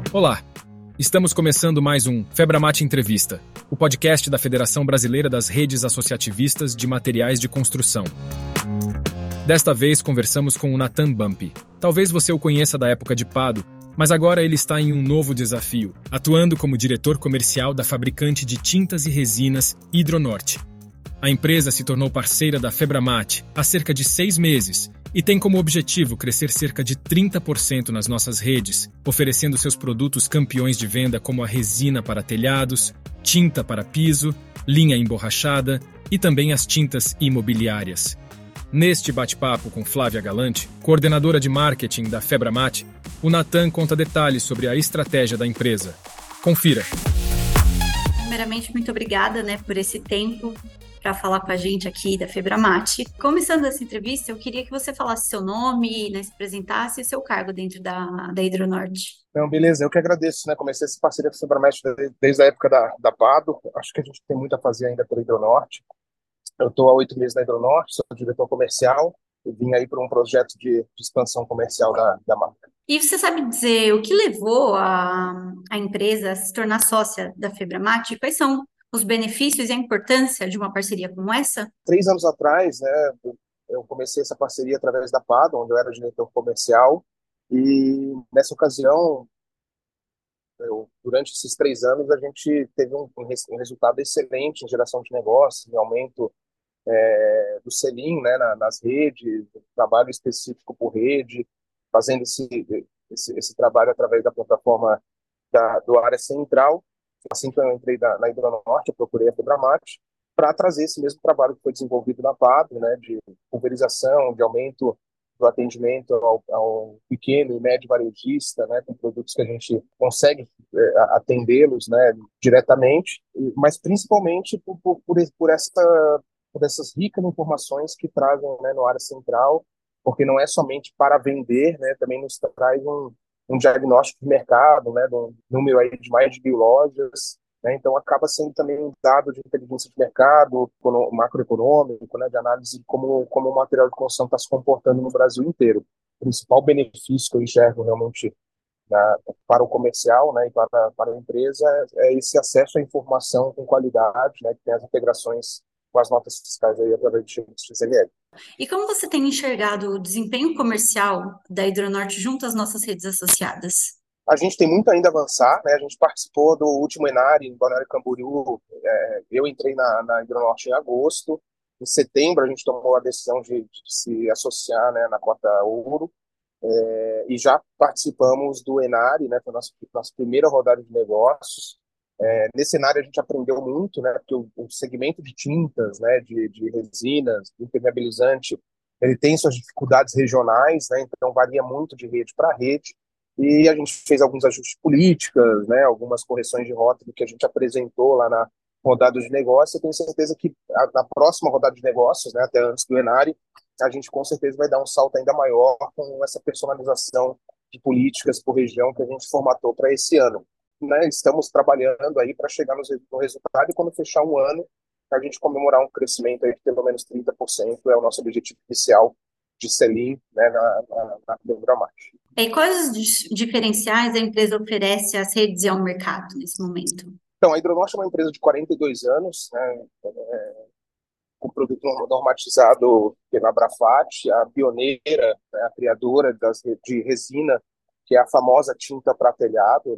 Olá, estamos começando mais um Febramate Entrevista, o podcast da Federação Brasileira das Redes Associativistas de Materiais de Construção. Desta vez conversamos com o Nathan Bumpy. Talvez você o conheça da época de Pado, mas agora ele está em um novo desafio, atuando como diretor comercial da fabricante de tintas e resinas Hidronorte. A empresa se tornou parceira da Febramate há cerca de 6 meses e tem como objetivo crescer cerca de 30% nas nossas redes, oferecendo seus produtos campeões de venda como a resina para telhados, tinta para piso, linha emborrachada e também as tintas imobiliárias. Neste bate-papo com Flávia Galante, coordenadora de marketing da Febramate, o Nathan conta detalhes sobre a estratégia da empresa. Confira. Primeiramente, muito obrigada, por esse tempo para falar com a gente aqui da Febramate. Começando essa entrevista, eu queria que você falasse seu nome, se apresentasse e o seu cargo dentro da Hidronorte. Então, beleza, eu que agradeço, Comecei essa parceria com a Febramate desde a época da Pado. Acho que a gente tem muito a fazer ainda pela Hidronorte. Eu estou há 8 meses na Hidronorte, sou diretor comercial. Eu vim aí para um projeto de expansão comercial da marca. E você sabe dizer o que levou a empresa a se tornar sócia da Febramate? Quais são os benefícios e a importância de uma parceria como essa? 3 anos atrás, eu comecei essa parceria através da Pado, onde eu era diretor comercial. E nessa ocasião, durante esses 3 anos, a gente teve um resultado excelente em geração de negócios, em aumento do selim, nas redes, trabalho específico por rede, fazendo esse trabalho através da plataforma do Área Central. Assim que eu entrei na Hidronorte, eu procurei a Febramate para trazer esse mesmo trabalho que foi desenvolvido na PAB, de pulverização, de aumento do atendimento ao pequeno e médio varejista, com produtos que a gente consegue atendê-los, diretamente, mas principalmente por essas ricas informações que trazem, no Área Central, porque não é somente para vender, também nos traz um diagnóstico de mercado, de um número aí de mais de 1.000 lojas, então acaba sendo também um dado de inteligência de mercado, macroeconômico, de análise de como o material de construção está se comportando no Brasil inteiro. O principal benefício que eu enxergo realmente para o comercial, e para a empresa é esse acesso à informação com qualidade, que tem as integrações com as notas fiscais aí através de XML. E como você tem enxergado o desempenho comercial da Hidronorte junto às nossas redes associadas? A gente tem muito ainda a avançar, A gente participou do último Enari em Balneário Camboriú. Eu entrei na Hidronorte em agosto. Em setembro, a gente tomou a decisão de se associar, na cota Ouro. E já participamos do Enari, foi a nossa primeira rodada de negócios. Nesse cenário a gente aprendeu muito, porque o segmento de tintas, de resinas, de impermeabilizante, ele tem suas dificuldades regionais, então varia muito de rede para rede, e a gente fez alguns ajustes políticos, algumas correções de rota que a gente apresentou lá na rodada de negócios. Eu tenho certeza que na próxima rodada de negócios, até antes do Enari, a gente com certeza vai dar um salto ainda maior com essa personalização de políticas por região que a gente formatou para esse ano. Estamos trabalhando aí para chegar no resultado, e quando fechar um ano, a gente comemorar um crescimento aí de pelo menos 30%, é o nosso objetivo inicial de selim, na Febramate. E quais os diferenciais a empresa oferece às redes e ao mercado nesse momento? Então, a Hidronorte é uma empresa de 42 anos, com produto normatizado pela Abrafat, a pioneira, a criadora de resina, que é a famosa tinta para telhado,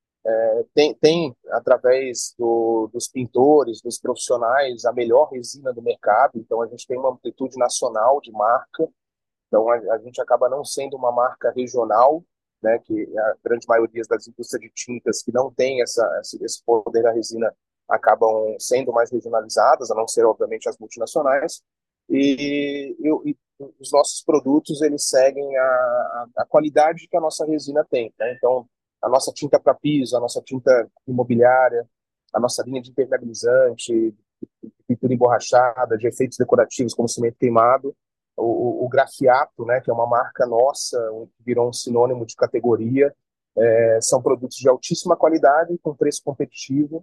tem através dos pintores, dos profissionais, a melhor resina do mercado. Então a gente tem uma amplitude nacional de marca. Então a gente acaba não sendo uma marca regional, que a grande maioria das indústrias de tintas que não tem esse poder da resina acabam sendo mais regionalizadas, a não ser obviamente as multinacionais. E os nossos produtos, eles seguem a qualidade que a nossa resina tem, Então a nossa tinta para piso, a nossa tinta imobiliária, a nossa linha de impermeabilizante, de pintura emborrachada, de efeitos decorativos como cimento queimado, o Grafiato, que é uma marca nossa, que virou um sinônimo de categoria. São produtos de altíssima qualidade, com preço competitivo,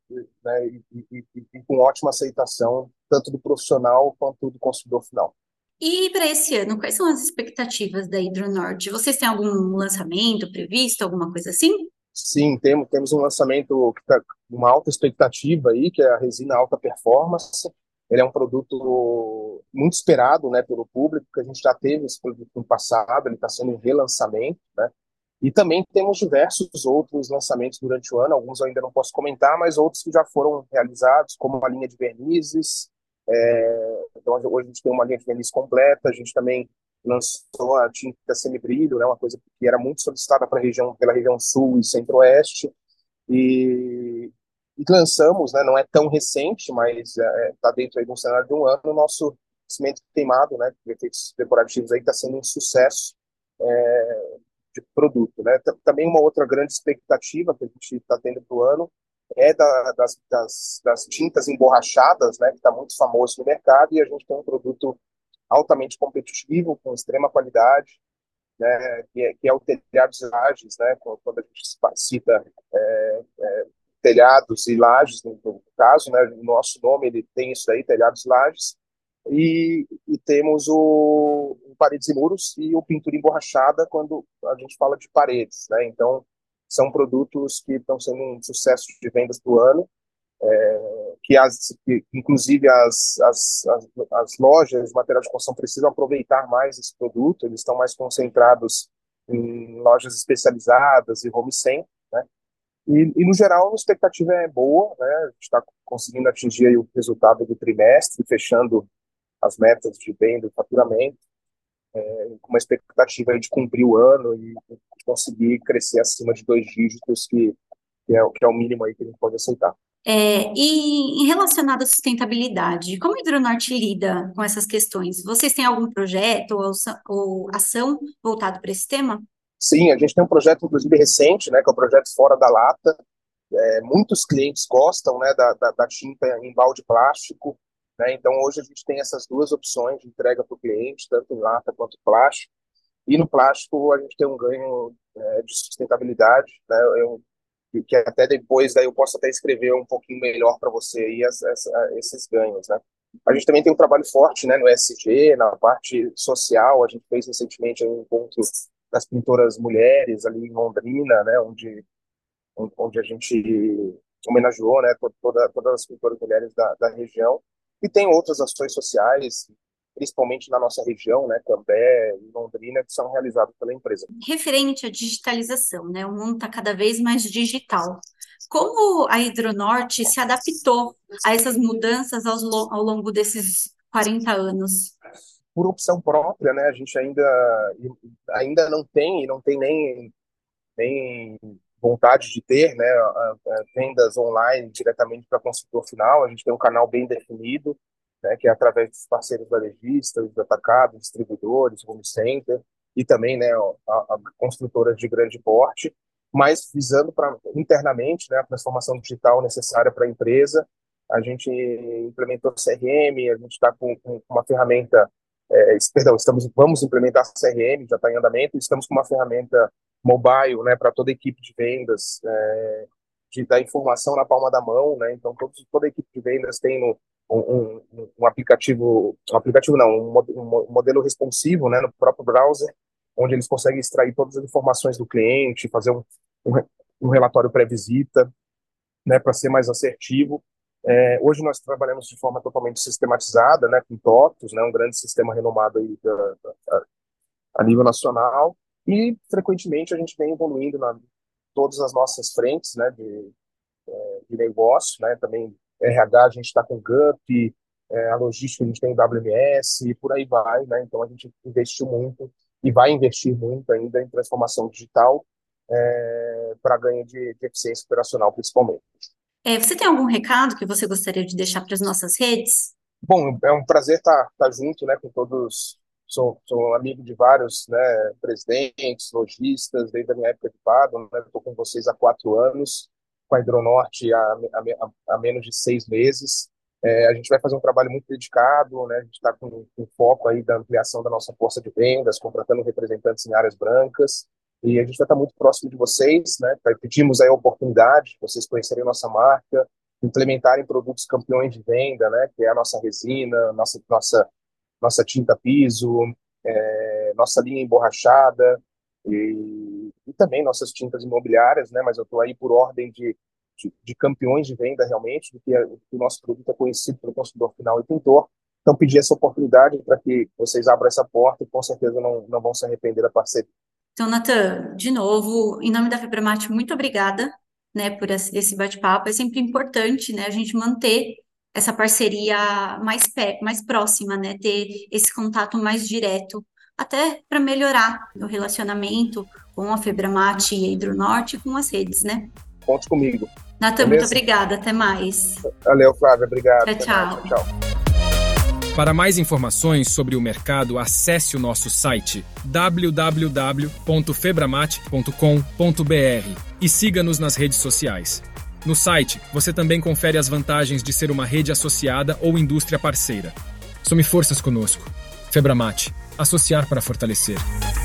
e com ótima aceitação, tanto do profissional quanto do consumidor final. E para esse ano, quais são as expectativas da Hidronorte? Vocês têm algum lançamento previsto, alguma coisa assim? Sim, temos um lançamento que está com uma alta expectativa aí, que é a resina alta performance. Ele é um produto muito esperado, né, pelo público, que a gente já teve esse produto no passado, ele está sendo um relançamento, né? E também temos diversos outros lançamentos durante o ano, alguns eu ainda não posso comentar, mas outros que já foram realizados, como uma linha de vernizes. Então, hoje a gente tem uma linha de verniz completa, a gente também lançou a tinta semibrilho, né, uma coisa que era muito solicitada pela região sul e centro-oeste, e, e lançamos, né, não é tão recente, mas está dentro aí de um cenário de um ano, o nosso cimento queimado, né, de efeitos decorativos aí está sendo um sucesso de produto, né. Também uma outra grande expectativa que a gente está tendo para o ano é das tintas emborrachadas, né, que está muito famoso no mercado, e a gente tem um produto altamente competitivo, com extrema qualidade, né, que é o telhados e lajes, né, quando a gente cita telhados e lajes, no caso, né, o nosso nome ele tem isso aí, telhados e lajes, e temos o paredes e muros e o pintura emborrachada quando a gente fala de paredes, né, então são produtos que estão sendo um sucesso de vendas do ano, que inclusive as lojas de material de construção precisam aproveitar mais esse produto, eles estão mais concentrados em lojas especializadas e home center, né? No geral, a expectativa é boa, né? A gente está conseguindo atingir aí o resultado do trimestre, fechando as metas de venda e faturamento, com uma expectativa aí de cumprir o ano e conseguir crescer acima de 2 dígitos, que é o mínimo aí que a gente pode aceitar. E em relacionado à sustentabilidade, como a Hidronorte lida com essas questões? Vocês têm algum projeto ou ação voltado para esse tema? Sim, a gente tem um projeto, inclusive, recente, né, que é o projeto Fora da Lata. Muitos clientes gostam, né, da tinta em balde plástico, né, então hoje a gente tem essas duas opções de entrega para o cliente, tanto em lata quanto plástico. E no plástico a gente tem um ganho de sustentabilidade, né, que até depois daí eu posso até escrever um pouquinho melhor para você aí esses ganhos, né. A gente também tem um trabalho forte, né, no ESG, na parte social. A gente fez recentemente um encontro das pintoras mulheres ali em Londrina, né, onde a gente homenageou, né, todas as pintoras mulheres da região. E tem outras ações sociais, principalmente na nossa região, né, Cambé e Londrina, que são realizadas pela empresa. Referente à digitalização, né? O mundo está cada vez mais digital. Como a Hidronorte se adaptou a essas mudanças ao longo desses 40 anos? Por opção própria, né, a gente ainda não tem, e não tem nem vontade de ter, né, vendas online diretamente para consumidor final. A gente tem um canal bem definido, né, que é através dos parceiros varejistas, dos atacados, distribuidores, home center, e também, né, a construtoras de grande porte, mas visando para internamente, né, a transformação digital necessária para a empresa. A gente implementou CRM, a gente está com uma ferramenta, perdão, vamos implementar CRM, já está em andamento, estamos com uma ferramenta mobile, né, para toda a equipe de vendas, de dar informação na palma da mão, né? Então toda a equipe de vendas tem um aplicativo não, um modelo responsivo, né, no próprio browser, onde eles conseguem extrair todas as informações do cliente, fazer um relatório pré-visita, né, para ser mais assertivo. Hoje nós trabalhamos de forma totalmente sistematizada, né, com TOTUS, né, um grande sistema renomado aí a nível nacional, e frequentemente a gente vem evoluindo na todas as nossas frentes, né, de negócio, né, também RH a gente está com GUP, a logística a gente tem o WMS e por aí vai, né, então a gente investiu muito e vai investir muito ainda em transformação digital, para ganho de eficiência operacional principalmente. Você tem algum recado que você gostaria de deixar para as nossas redes? Bom, é um prazer estar junto, né, com todos. Sou amigo de vários, né, presidentes, lojistas, desde a minha época de Pado, né, estou com vocês há 4 anos, com a Hidronorte há menos de 6 meses. A gente vai fazer um trabalho muito dedicado, né, a gente está com foco aí da ampliação da nossa força de vendas, contratando representantes em áreas brancas, e a gente vai estar muito próximo de vocês, né, pedimos aí a oportunidade de vocês conhecerem a nossa marca, implementarem produtos campeões de venda, né, que é a nossa resina, nossa nossa tinta piso, nossa linha emborrachada e também nossas tintas imobiliárias, né? Mas eu estou aí por ordem de campeões de venda realmente, do que o nosso produto é conhecido pelo consumidor final e pintor. Então, pedir essa oportunidade para que vocês abram essa porta e com certeza não vão se arrepender da parceria. Então, Natan, de novo, em nome da Febramate, muito obrigada, né, por esse bate-papo. É sempre importante, né, a gente manter essa parceria mais próxima, né, ter esse contato mais direto, até para melhorar o relacionamento com a Febramate e a Hidronorte e com as redes, né? Conte comigo. Natan, muito obrigada. Até mais. Valeu, Flávia. Obrigado. Tchau. Tchau. Para mais informações sobre o mercado, acesse o nosso site www.febramate.com.br e siga-nos nas redes sociais. No site, você também confere as vantagens de ser uma rede associada ou indústria parceira. Some forças conosco. Febramate. Associar para fortalecer.